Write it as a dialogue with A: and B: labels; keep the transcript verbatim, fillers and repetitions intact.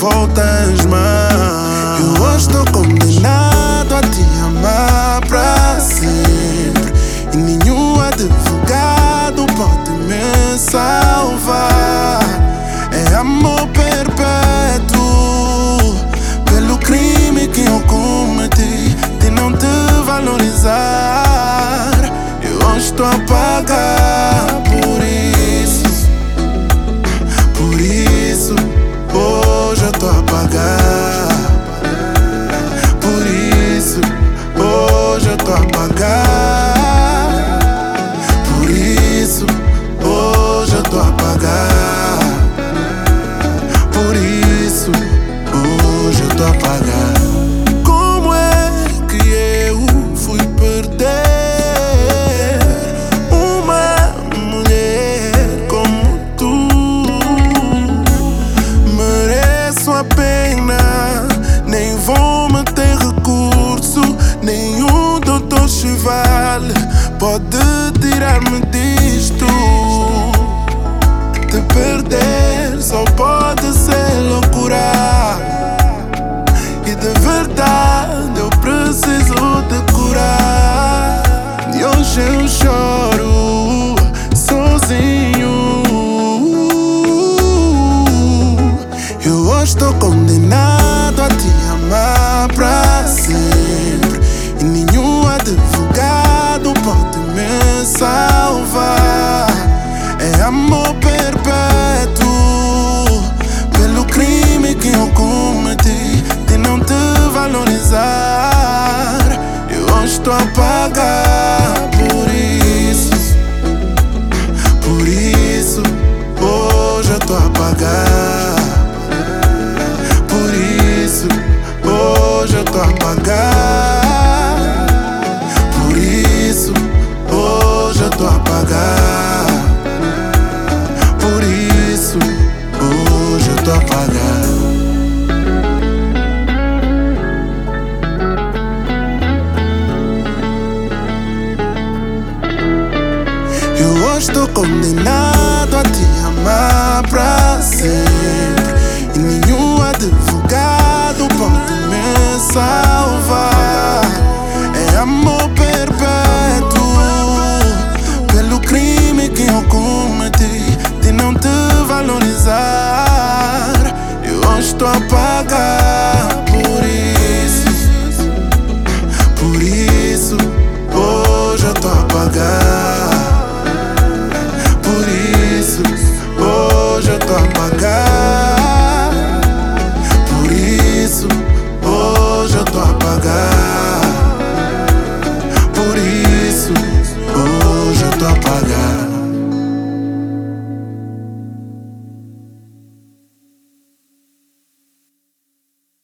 A: voltas mais. Eu hoje estou condenado a te amar pra sempre, e nenhum advogado pode me salvar. É amor perpétuo pelo crime que eu cometi de não te valorizar. Eu hoje estou a pagar por isso, por isso. Hoje eu tô a pagar por isso. Hoje eu tô a pagar por isso. Hoje eu tô a pagar por isso. Hoje eu tô a pagar. Como é que eu fui perder uma mulher como tu? A pena, nem vou meter recurso. Nenhum doutor Chival pode tirar-me disto. Te perder só pode ser loucura, e de verdade eu preciso de curar. E hoje eu choro sozinho. Eu hoje estou condenado a te amar pra sempre, e nenhum advogado pode me salvar. É amor perpétuo pelo crime que eu cometi de não te valorizar. Eu hoje estou a pagar por isso, por isso. Hoje eu estou a pagar. Hoje eu tô a pagar por isso. Hoje eu tô a pagar por isso. Hoje eu tô a pagar. Eu hoje tô condenado a te amar pra sempre, e nenhum advogado pode me salvar. É amor perpétuo pelo crime que eu cometi de não te valorizar. Eu hoje estou a pagar